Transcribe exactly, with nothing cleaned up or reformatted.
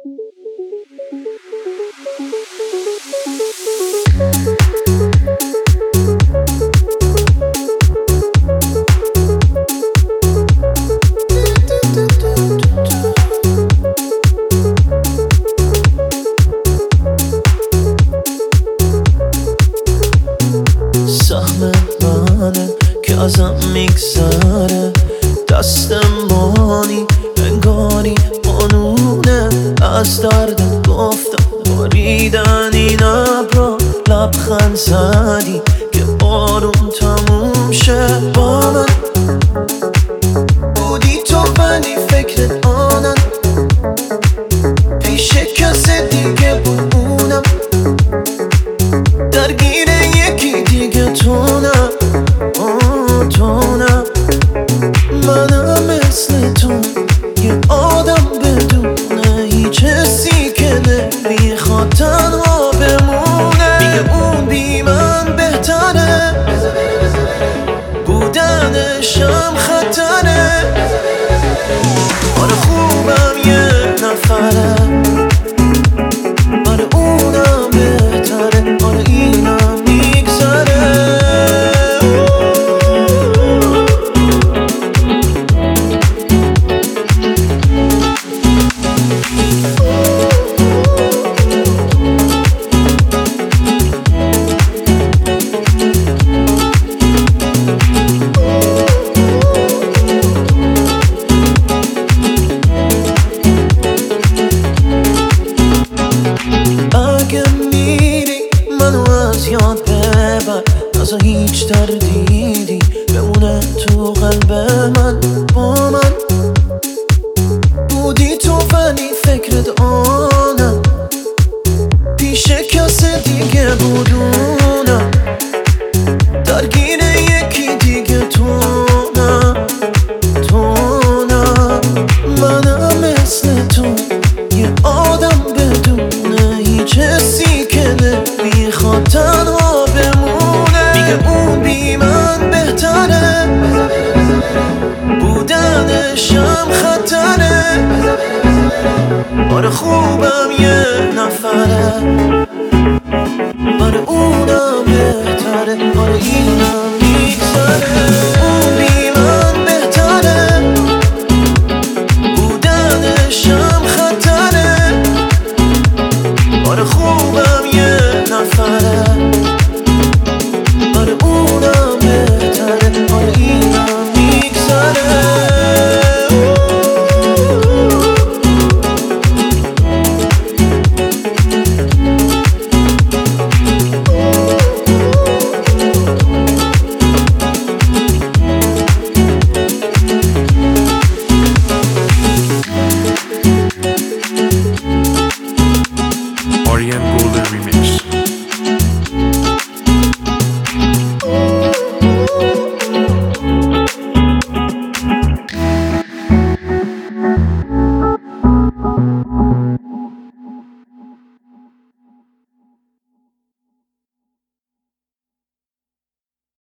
سهم منه که ازم میگذره، دستم مانی انگاری قانونه. از دردت گفتم باریدن این ابرا، لبخند زدی که بارون تموم شه. با من بودی تو ولی فکرت آنم، پیش کس دیگه بود اونم، درگیر یکی دیگه تو نه. آه تو نه، منم مثل تو یه آدم بدون هیچ حسی که نمیخواد تنها بمونه. میگه اون بی من بهتره، بودنشم خطره. آره خوبم یه نفره، آره اونم بهتره، آره اینم میگذره. اگه میری منو از یاد ببر، نزا هیچ تردیدی بمونه تو قلب من. با من بودی تو ولی فکرت آنم، پیش کس دیگه بودونم، درگیر یکی دیگه تو نه. تو نه، منم مثل تو یه آدم بدون هیچ حسی که نمیخواد تنها بمونه. میگه اون بی من بهتره، بودنشم خطره. آره خوبم یه نفره، آره اونم بهتره، آره اینم میگذره. اون بی من بهتره، بودنشم خطره. آره خوبم یه نفره، آره اونم بهتره، آره اینم میگذره. R E M Golden Remix.